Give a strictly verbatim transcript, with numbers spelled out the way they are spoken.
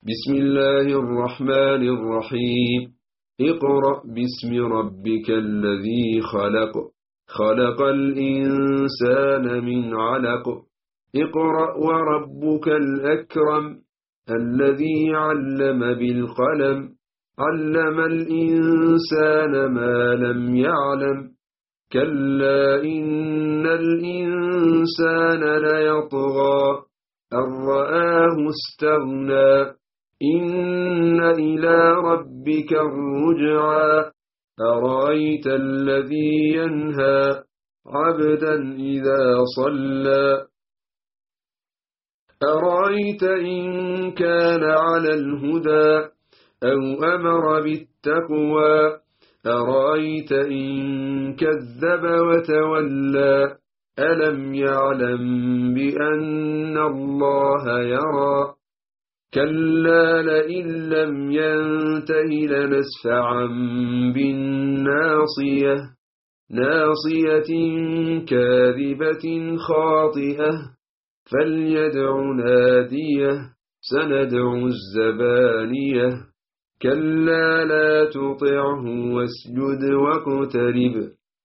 بسم الله الرحمن الرحيم. اقرأ باسم ربك الذي خلق خلق الإنسان من علق. اقرأ وربك الأكرم الذي علم بالقلم علم الإنسان ما لم يعلم. كلا إن الإنسان ليطغى أن رآه استغنى إن إلى ربك الرجعى. أرأيت الذي ينهى عبدا إذا صلى أرأيت إن كان على الهدى أو أمر بالتقوى أرأيت إن كذب وتولى ألم يعلم بأن الله يرى. كلا لئن لم ينته لنسفعا بالناصية ناصية كاذبة خاطئة فليدع ناديه سندع الزبانية. كلا لا تطعه واسجد واقترب